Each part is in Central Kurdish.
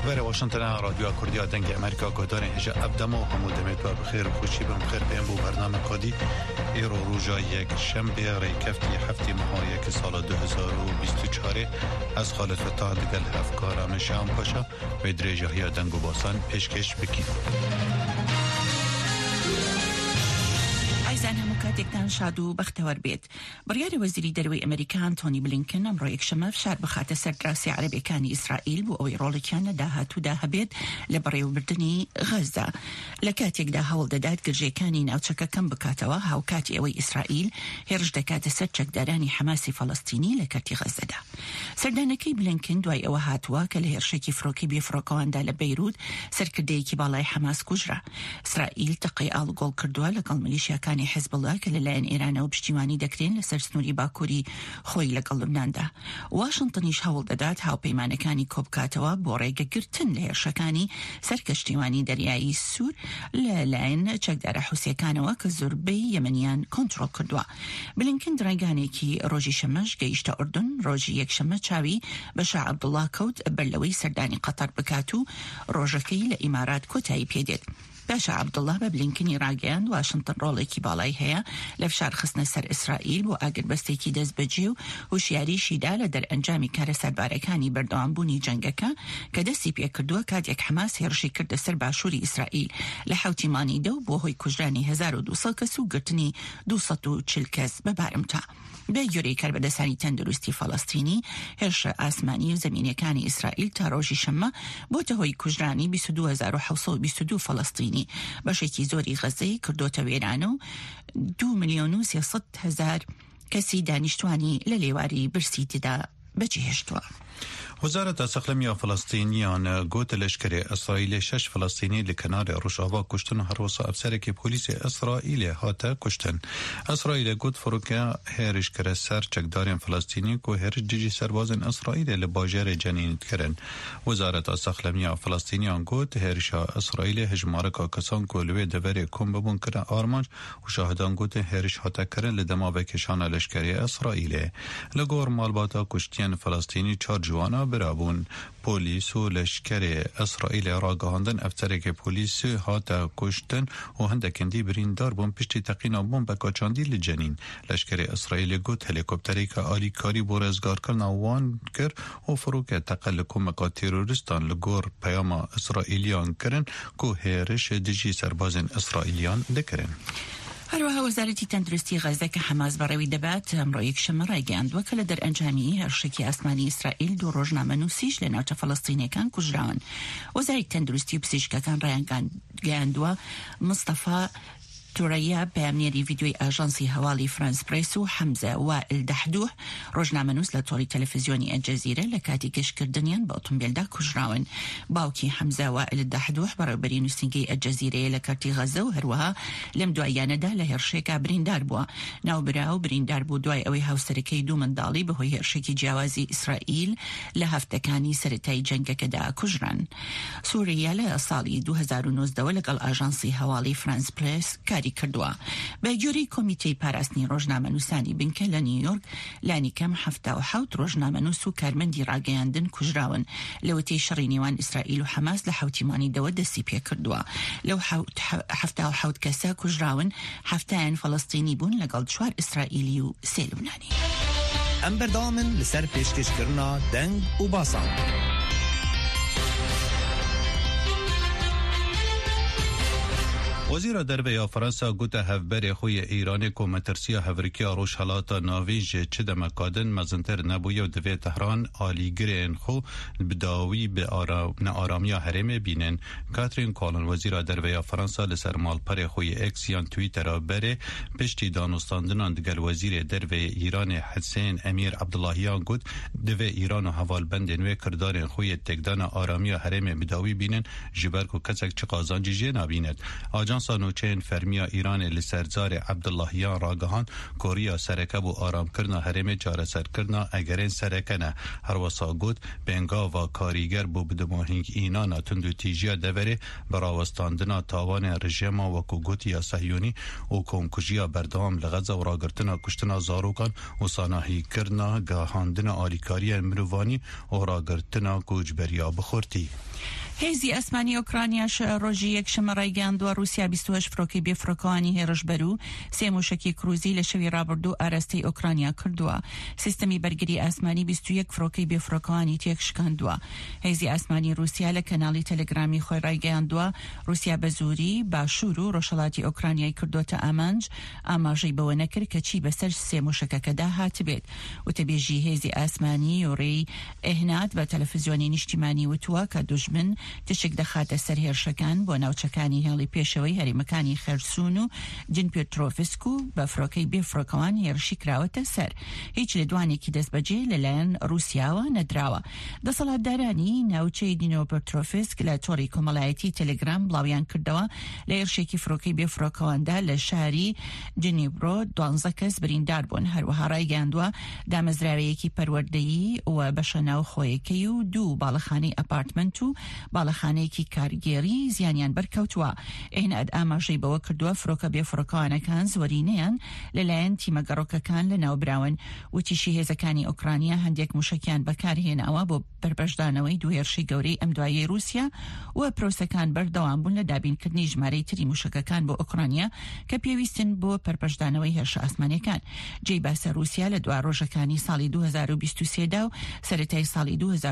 اخبار واشنطن رادیو کردی دنگ امریکا گودار هجا ابدما همو دمت بخیر و خوشی بخیر بهم بو برنامه قادی ایرو روزا یک شنبه ری کفتی هفته ماه یک سال 2024 از خالد فتاح دگل افکار مشام پاشا و درجه های دنگ و باسان پیشکش بکی عزیزان همکاتێکتان شاد و بەختەوەر بێت. بڕیاری وەزیری دەرەوەی ئەمریکا ئەنتۆنی بلینکن ئەمڕۆ یەکشەممە فشار بخاتە سەر دراوسێ عەرەبیەکانی ئیسرائیل بۆ ئەوەی ڕۆڵێکیان لە داهاتوودا هەبێت لە بەڕێوەبردنی غەزە. لە کاتێکدا هەوڵ دەدات گرژەکانی ناوچەکە کەم بکاتەوە هاوکاتی ئەوەی ئیسرائیل هێرش دەکاتە سەر چەکدارانی حەماسی فەڵەستینی لە کەرتی غەزەدا. سەردانەکەی بلینکن دوای ئەوە هاتووە کە لە هێرشێکی فڕۆکی بێفڕۆکەواندا لە بەیروت سەرکردەیەکی باڵای حەماس کوژرا. ئیسرائیل تەقەی ئاڵگۆڵ کردووە لەگەڵ میلیشیاکانی حزب الله کە لەلایەن ئێرانەوە پشتیوانی دەکرێن لەسەر سنووری باکووری خۆی لەگەڵ لوبناندا. واشنتنیش هەوڵ دەدات هاوپەیمانەکانی کۆبکاتەوە بۆ ڕێگەگرتن لە هێرشەکانی سەر کەشتیوانی دەریایی سوور لەلایەن چەکدارە حوسیەکانەوە کە زۆربەی یەمەنیان کۆنتڕۆڵ کردووە. بلینکن ڕێگانێکی ڕۆژی شەمەش گەیشتە ئوردن، ڕۆژی یەکشەممە چاوی بە شاه عەبدوڵڵا کەوت بەرلەوەی سەردانی قەتەر بکات و ڕۆژەکەی لە ئیمارات کۆتایی پێدێت. باشا عەبدوڵڵا بە بلینکنی ڕاگەیاند واشنتن ڕۆڵێکی باڵای هەیە لە فشار خستنە سەر ئیسرائیل بۆ ئاگربەستێکی دەست بەجێ و هوشیاریشیدا لە دەرئەنجامی کارە سەربارەکانی بەردەوامبوونی جەنگەکە کە دەستی پێکردووە کاتێک حەماس هێرشی کردە سەر باشووری ئیسرائیل لە حوتی مانیدە و بۆ هۆی کوژرانی 1200 کەس و گرتنی 240 کەس بە بارمتا. بە گوێرەی کاربەدەسانی تەندروستی فەڵەستینی هێرشە ئاسمانی و زەمینیەکانی ئیسرائیل تا ڕۆژی شەممە بۆتە هۆی کوژرانی 22722 فەڵەستینی. بەشێکی زۆری غەزەی کردۆتە وێرانە و 2,300,000 کەسی دانیشتوانی لە لێواری برسی تدا بەجێهێشتووە. وزارت سەخلەمی فلسطینیان گوت لشکری اسرائیل 6 فلسطینی لکنار روشاوا کشتن هر وسا افسرکی پلیس اسرائیل هاتا کشتن. اسرائیل گوت فروکه هرش کر سر چکدارین فلسطینی کو هرش جیجی سربازن اسرائیل لباجر جنین کرن. وزارت سەخلەمی فلسطینیان گوت هرش اسرائیل هجماره کا کسان کو لوی دوری کوم ببون کرن آرمانج و شاهدان گوت هرش هاتا کرن لدما بکشان لشکری اسرائیل. لگور مالباتا کشتین فلسطینی 4 جوانا برابون پلیس و لشکر اسرائیل راگهاندن افسرک پلیس هاتا کشتن و هندکندی بریندار بون پشتی تقینا بون بکاچاندی لجنین. لشکر اسرائیل گوت هلیکوپتری که آلی کاری بورزگار کرن وان کر و فروک تقلکو مکا تیروریستان لگور پیام اسرائیلیان کرن که هیرش دیجی سربازن اسرائیلیان دکرن. هەروەها وەزارەتی تەندروستی غەزە کە حەماس بەڕێوی دەبات ئەمڕۆ یەکشەممە ڕایگەیاندووە کە لە دەرئەنجامی هێرشێکی ئاسمانی ئیسرائیل 2 ڕۆژنامە نووسیش لە ناوچە فەڵەستینیەکان کوژراون. وەزارەتی تەندروستی و پزیشکەکان ڕایگەیاندووە مستەفا تورەیە بەیانیاری ڤیدیۆی ئاژانسی هەواڵی فرانس پرێس و حەمزە وائل دەحدوح ڕۆژنامەنووس لە تۆڕی تەلەڤیزیۆنی ئەلجەزیرە لە کاتی گەشتکردنیان بە ئۆتۆمبیلدا کوژراون. باوکی حەمزە وائل دەحدوح بەڕێوەبەری نووسینگەی ئەلجەزیرەیە لە کەرتی غەزە و هەروەها لەم دواییانەدا لە هێرشێکا بریندار بووە. ناوبرا و بریندار بوو دوای ئەوەی هاوسەرەکەی 2 منداڵی بەهۆی هێرشێکی جیاوازی ئیسرائیل لە هەفتەکانی سەرەتایی جەنگەکەدا کوژران. سووریا لە ساڵی 2019 لەگەڵ ئاژانسی هەواڵی فرانس پرێس کاری کردووە. بە گوێرەی کۆمیتەی پاراستنی ڕۆژنامەنووسانی بنکە لە نیویۆرک لانی کەم 77 ڕۆژنامەنووس و کارمەندی ڕاگەیاندن کوژراون. لەوەتەی شەڕی نێوان ئیسرائیل و حەماس لە حوتیمانیدەوە دەستی پێ کردووە. لەو 77 کەسە کوژراون 7 فەڵەستینی بوون لەگەڵ 4 ئیسرائیلی و 3 لوبنانی. ئەم بەردەوامن لەسەر پێشکەشکردنا دەنگ و باسان. وزیر دەرەوەی فرانسا گوته هەفبەرێ خۆی ئیرانی کو مەترسیە هەڤرکیە ڕۆژهەڵاتە ناویژ چ دەمەکادن مەزنتر نەبوویە و دەوێت تەهران ئالیگرێن خۆ بداوی بە ئارامیە هەرێمێ بینن. کاترین کۆڵن وەزیرە دەرەوەی فرانسا لەسەر ماڵپەرێ خۆی ئێکس یان تویتەرە بەرێ پشتی دانوستاندنان دەگەل وەزیرێ دەرەوەی ئیرانی حسێن ئەمیر عەبدوڵاهیان گوت دەوێ ئیران و هەواڵبەندên wê kirdارên xwe yê têkdana aramiya herêmê bidawî bînin ji ber ku kesek çi qazanci jê nabînet. آژانسا نوچین فرمیا ایران لسرزار عبداللهیان راگهان کوریا سرکب و آرام کرنا هرم چارەسەر کرنا اگرین سرکنه هر وسا گوت بنگا و کاریگر بو بدماهنگ اینانا تندو تیجیا دوره براوستاندنا تاوان رژیم و کوگوت یا صهیونی و کمکجیا بردام لغزه و راگرتنا کشتنا زاروکان و ساناهی کرنا گاهاندنا آلیکاری مروانی و راگرتنا کوجبریا بخورتی. هێزی ئەسمانی ئۆکرانیاش ڕۆژی یەکشەمە ڕایگەاندووە رووسیا 28 فڕۆکەی بێفڕۆکەوانی هێرش بەرو سێ موشکی کروزی لە شەوی ڕابردوو ئاراستەی ئۆکرانیا کردووە. سیستەمی بەرگری ئاسمانی 21 فڕۆکەی بێفڕۆکەوانی تێک شکاندووە. هێزی ئاسمانی رووسیا لە کەناڵی تەلەگرامی خۆی ڕایگەاندووە رووسیا بە زووری باشوور و ڕۆژهەڵاتی ئۆکرانیای کردوتە ئامانج ئاماژەی بەوە نەکرد کە چی بەسەر سێ موشکەکەدا هاتبێت. وتەبێژی هێزی ئاسمانی یۆڕێی ئێهنات بە تەلەڤیزیۆنی نیشتیمانی وتووە کە دوژمن تشک دەخاتە سەر هێرشەکان بۆ ناوچەکانی هێڵی پێشەوەی هەرێمەکانی خەرسون و جنپێترۆڤسک و بە فڕۆکەی بێفڕۆکەوان هێرشی کراوەتە سەر. هیچ لێدوانێکی دەستبەجێ لەلایەن رووسیاوە نەدراوە. دەسەڵاتدارانی ناوچەی دینۆپێترۆڤسک لە تۆڕی کۆمەڵایەتی تەلەگرام بڵاویان کردەوە لە هێرشێکی فڕۆکەی بێفڕۆکەواندا لە شاری جنیبرۆ 12 کەس بریندار بوون. هەروەها ڕایگەاندووە دامەزراوەیەکی پەروەردەیی و بەشە ناوخۆیەکەی و دوو باڵەخانەی ئەپارتمنت و باڵەخانەیەکی کارگێری زیانیان بەرکەوتووە. ئێناد ئاماژەی بەوە کردووە فڕۆکە بێفڕۆکەوانەکان زۆرینەیان لەلایەن تیمە گەڕۆکەکان لە ناوبراون. وتیشی هێزەکانی ئۆکرانیا هەندێک موشکیان بەکارهێناوە بۆ بەربەشدانەوەی دوو هێرشی گەورەی ئەم دوایەی رووسیا و پرۆسەکان بەردەوام بوون لە دابینکردنی ژمارەی تری موشکەکان بۆ ئۆکرانیا کە پێویستن بۆ پەربەشدانەوەی هێرشە ئاسمانیەکان. جێی باسە رووسیا لە دوا ڕۆژەکانی ساڵی 2023دا و سەرەتای ساڵی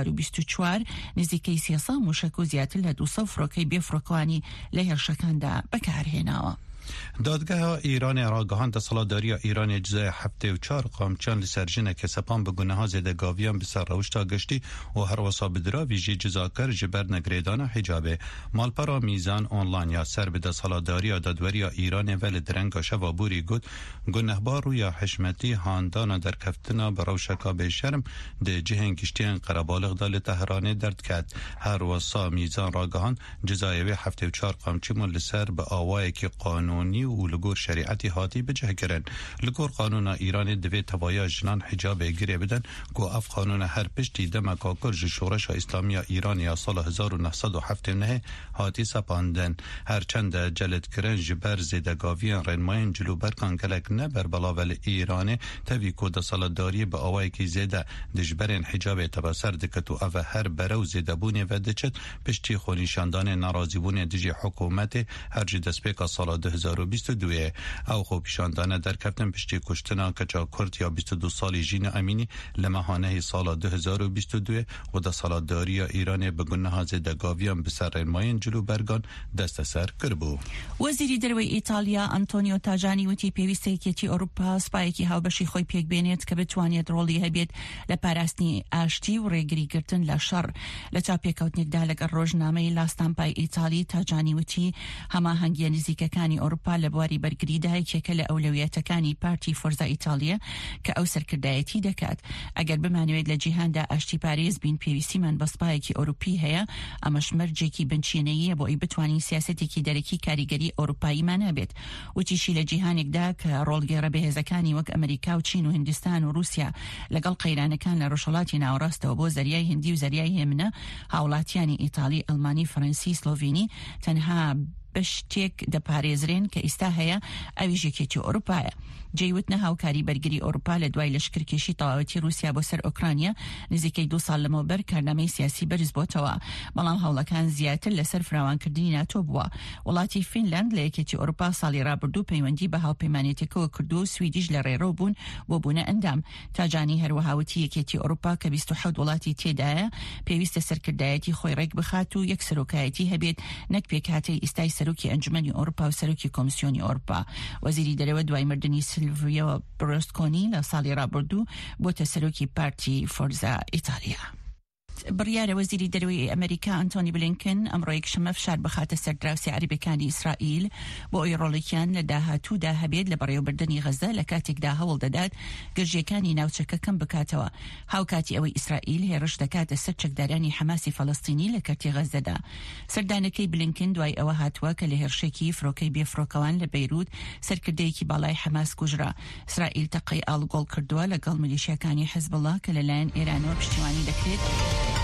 2024 نزیکەی 300 موشک و زیاتر لە 200 فڕۆکەی بێفڕۆکەوانی لە هێرشەکاندا بەکارهێناوە. دادگاه ایران راگهان دەسەڵاتداری ایران جزای 74 قامچان لەسەر ژنێکە سەپان بە گونەها زێدەگاویان بەسەر ڕەوشتا گەشتی و هەروەسا بدراویژی جزاکەر ji ber negrêdana hicabê. Malpera Mîzan onlanya ser bi desthilatdariya dadweriya Îranê ve li direnga şeva borî got gunehbar rûya hişmetî handana derkeftina bi rewşeka bêşerm di cihên giştiyên Qerebalix da li Tehranê derdket. Herwesa Mîzan ragihan cezayê wê 74 qamçîman li ser bi awayekî qanûnî و لگور شریعتی هاتی بجه کرن. لگور قانون ایران دوی توایا جنان حجاب گیره بدن که اف قانون هر پشتی دمکاکر شورش اسلامی ایران یا سال 1979 هاتی سپاندن. هرچند جلد کرن جبر زیدگاویان رنماین جلو برکان گلک نبر بلاول ایران تاوی که دسالتداری به آوائی که زیده دجبرین حجاب تبسر دکتو او هر برو زیدبونه و دچت پشتی خونیشاندان نارازیبونه دجی حکومت هر جی دسپیک سال 2022 او خو پیشاندانه در کفتن پشتی کشتنا کچا کرد یا 22 سالی جین امینی لمحانه سال 2022 و دا سالاداری ایران به گناه زدگاویان بسر رنماین جلو برگان دست سر کربو. وزیری دروی ایتالیا انتونیو تاجانی وتی پیوسته کیتی اروپا سپایکی هاو بشی خوی پیک بینیت که بتوانیت رولی هبیت لپارستنی آشتی و ریگری گرتن لشر. لچاپی کوتنیک دالک روزنامه لاستامپای ایتالی تاجانی وتی هما هنگی نزیککانی اروپا لبواری برگریده که کل اولویتکانی پارتی فورزا ایتالیا که او سرکردایتی دکات. اگر بمانوید لجیهان دا آشتی پاریز بین پیوستی من بسپایکی اروپی هیا امش مرجکی بنچینهیه با ای بتوانی سیاستی که درکی کاریگری اروپایی منابد و تیشی لجیهانک دا که رولگیره بهزکانی وک امریکا و چین و هندستان و روسیا لقل قیرانکان لرشلاتی ناوراست و بو زریای هندی و زریای همنا هاولاتیانی ایتالی، المانی، فرانسی، سلووینی تنها بشتێک دەپارێزرێن کە ئێستا هەیە ئەویش یەکێتی ئۆروپایە. جێوتنە هاوکاری بەرگری ئۆروپا لە دوای لەشکرکێشی تەواوەتی رووسیا بۆ سەر ئۆکرانیا نزیکەی 2 ساڵ لەمەوبەر کارنامەی سیاسی بەرز بۆتەوە، بەڵام هەوڵەکان زیاتر لەسەر فراوانکردنی ناتۆ بووە. وڵاتی فینلاند لە یەکێتی ئۆروپا ساڵی ڕابردوو پەیوەندی بە هاوپەیمانێتێکەوە کردو و سویدیش لە ڕێڕەو بوون بۆ بوونە ئەندام. تاجانی هەروەهاوتی یەکێتی ئۆروپا کە 27 وڵاتی تێدایە پێویستە سەرکردایەتی خۆی ڕێک بخات و یەک سەرۆکایەتی هەبێت نەک پێکهاتەی ئێستای سەرۆکی ئەنجومەنی ئۆروپا و سەرۆکی کۆمیسیۆنی ئۆروپا. وەزیری دەرەوە دوای مردنی سیلڤیا بەرلوسکۆنی لە ساڵی ڕابردوو بۆتە سەرۆکی پارتی فۆرزا ئیتالیا. بڕیارە وەزیری دەروی ئەمریکا ئەنتۆنی بلینکن ئەمڕۆ یەکشەمە فشار بخاتە سەر دراوسێ عەرەبیەکانی ئیسرائیل بۆ ئەوەی ڕۆڵێکیان لە داهاتوودا هەبێت لە بەڕێوەبردننی غەزە لە کاتێکدا هەوڵ دەدات گەژیەکانی ناوچەکە کەم بکاتەوە هاوکاتی ئەوەی ئیسرائیل هێرش دەکاتە سەر چەکدارانی حەماسی فەڵەستینی لە کەرتی غەزەدا. سەردانەکەی بلینکن دوای ئەوە هاتووە کە لە هێرشێکی فرۆکەی بێفرۆکەوان لە بەیروت سەرکردەیەکی باڵای حەماس کوژرا. ئیسرائیل تەقەی ئاڵگۆڵ کردووە لەگەڵ میلیشیاکانی حیزبڵڵا کە لەلایەن ئێرانەوە پشتیوانی دەکرێت